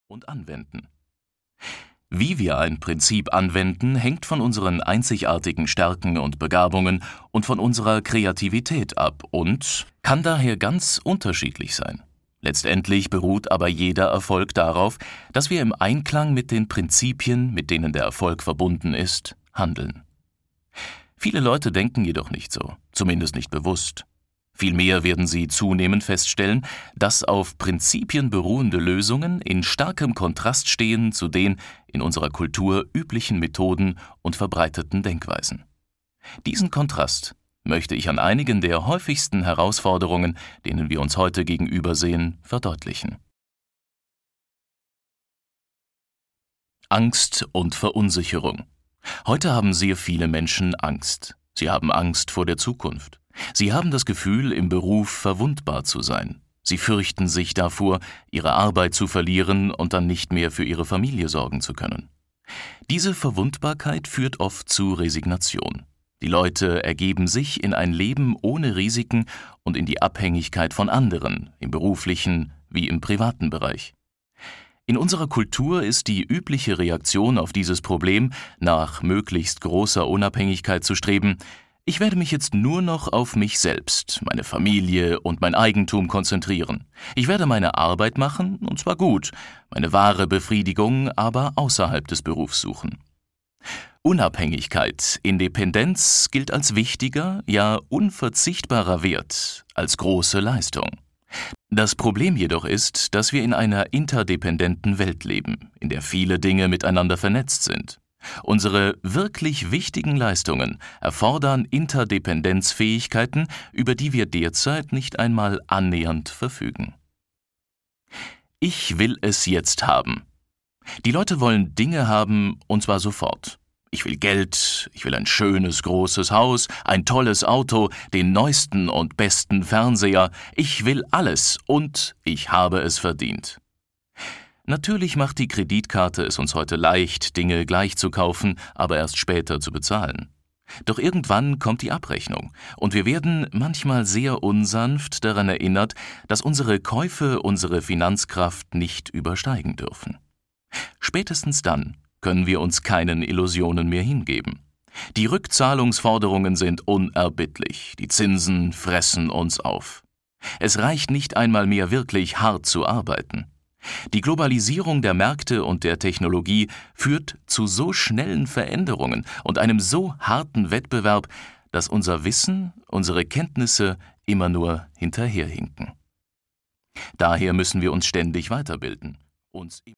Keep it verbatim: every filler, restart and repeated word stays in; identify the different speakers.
Speaker 1: und anwenden. Wie wir ein Prinzip anwenden, hängt von unseren einzigartigen Stärken und Begabungen und von unserer Kreativität ab und kann daher ganz unterschiedlich sein. Letztendlich beruht aber jeder Erfolg darauf, dass wir im Einklang mit den Prinzipien, mit denen der Erfolg verbunden ist, handeln. Viele Leute denken jedoch nicht so, zumindest nicht bewusst. Vielmehr werden sie zunehmend feststellen, dass auf Prinzipien beruhende Lösungen in starkem Kontrast stehen zu den in unserer Kultur üblichen Methoden und verbreiteten Denkweisen. Diesen Kontrast möchte ich an einigen der häufigsten Herausforderungen, denen wir uns heute gegenübersehen, verdeutlichen. Angst und Verunsicherung. Heute haben sehr viele Menschen Angst. Sie haben Angst vor der Zukunft. Sie haben das Gefühl, im Beruf verwundbar zu sein. Sie fürchten sich davor, ihre Arbeit zu verlieren und dann nicht mehr für ihre Familie sorgen zu können. Diese Verwundbarkeit führt oft zu Resignation. Die Leute ergeben sich in ein Leben ohne Risiken und in die Abhängigkeit von anderen, im beruflichen wie im privaten Bereich. In unserer Kultur ist die übliche Reaktion auf dieses Problem, nach möglichst großer Unabhängigkeit zu streben: Ich werde mich jetzt nur noch auf mich selbst, meine Familie und mein Eigentum konzentrieren. Ich werde meine Arbeit machen, und zwar gut, meine wahre Befriedigung aber außerhalb des Berufs suchen. Unabhängigkeit, Independenz gilt als wichtiger, ja unverzichtbarer Wert, als große Leistung. Das Problem jedoch ist, dass wir in einer interdependenten Welt leben, in der viele Dinge miteinander vernetzt sind. Unsere wirklich wichtigen Leistungen erfordern Interdependenzfähigkeiten, über die wir derzeit nicht einmal annähernd verfügen. Ich will es jetzt haben. Die Leute wollen Dinge haben, und zwar sofort. Ich will Geld, ich will ein schönes, großes Haus, ein tolles Auto, den neuesten und besten Fernseher. Ich will alles und ich habe es verdient. Natürlich macht die Kreditkarte es uns heute leicht, Dinge gleich zu kaufen, aber erst später zu bezahlen. Doch irgendwann kommt die Abrechnung und wir werden manchmal sehr unsanft daran erinnert, dass unsere Käufe unsere Finanzkraft nicht übersteigen dürfen. Spätestens dann können wir uns keinen Illusionen mehr hingeben. Die Rückzahlungsforderungen sind unerbittlich, die Zinsen fressen uns auf. Es reicht nicht einmal mehr wirklich hart zu arbeiten. Die Globalisierung der Märkte und der Technologie führt zu so schnellen Veränderungen und einem so harten Wettbewerb, dass unser Wissen, unsere Kenntnisse immer nur hinterherhinken. Daher müssen wir uns ständig weiterbilden, uns